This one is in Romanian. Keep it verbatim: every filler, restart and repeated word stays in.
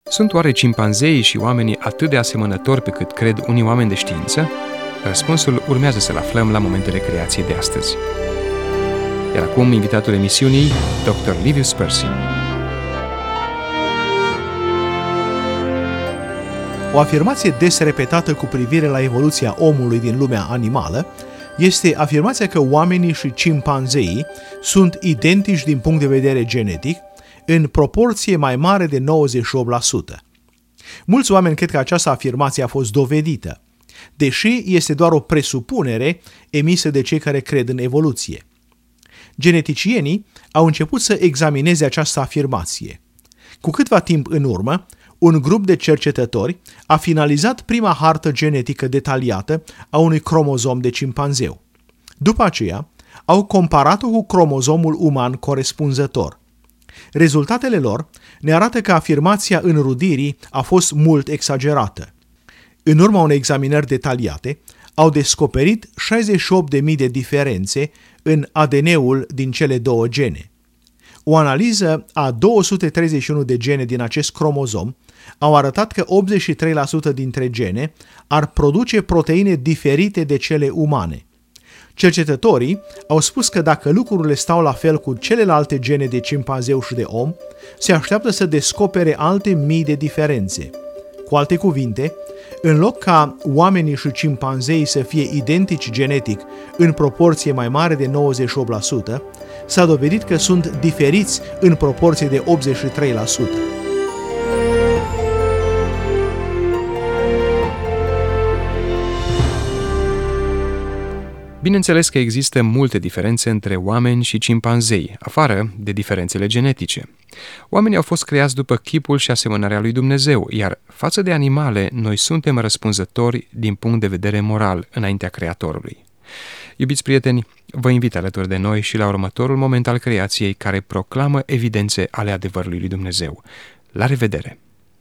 Sunt oare cimpanzeii și oamenii atât de asemănători pe cât cred unii oameni de știință? Răspunsul urmează să-l aflăm la momentele creației de astăzi. Iar acum, invitatul emisiunii, doctor Livius Percy. O afirmație des repetată cu privire la evoluția omului din lumea animală este afirmația că oamenii și cimpanzeii sunt identici din punct de vedere genetic, în proporție mai mare de nouăzeci și opt la sută. Mulți oameni cred că această afirmație a fost dovedită, deși este doar o presupunere emisă de cei care cred în evoluție. Geneticienii au început să examineze această afirmație. Cu câtva timp în urmă, un grup de cercetători a finalizat prima hartă genetică detaliată a unui cromozom de cimpanzeu. După aceea, au comparat-o cu cromozomul uman corespunzător. Rezultatele lor ne arată că afirmația înrudirii a fost mult exagerată. În urma unei examinări detaliate, au descoperit șaizeci și opt de mii de diferențe în A D N-ul din cele două gene. O analiză a două sute treizeci și unu de gene din acest cromozom au arătat că optzeci și trei la sută dintre gene ar produce proteine diferite de cele umane. Cercetătorii au spus că dacă lucrurile stau la fel cu celelalte gene de cimpanzeu și de om, se așteaptă să descopere alte mii de diferențe. Cu alte cuvinte, în loc ca oamenii și cimpanzeii să fie identici genetic în proporție mai mare de nouăzeci și opt la sută, s-a dovedit că sunt diferiți în proporție de optzeci și trei la sută. Bineînțeles că există multe diferențe între oameni și cimpanzei, afară de diferențele genetice. Oamenii au fost creați după chipul și asemănarea lui Dumnezeu, iar față de animale, noi suntem răspunzători din punct de vedere moral înaintea Creatorului. Iubiți prieteni, vă invit alături de noi și la următorul moment al creației care proclamă evidențe ale adevărului lui Dumnezeu. La revedere!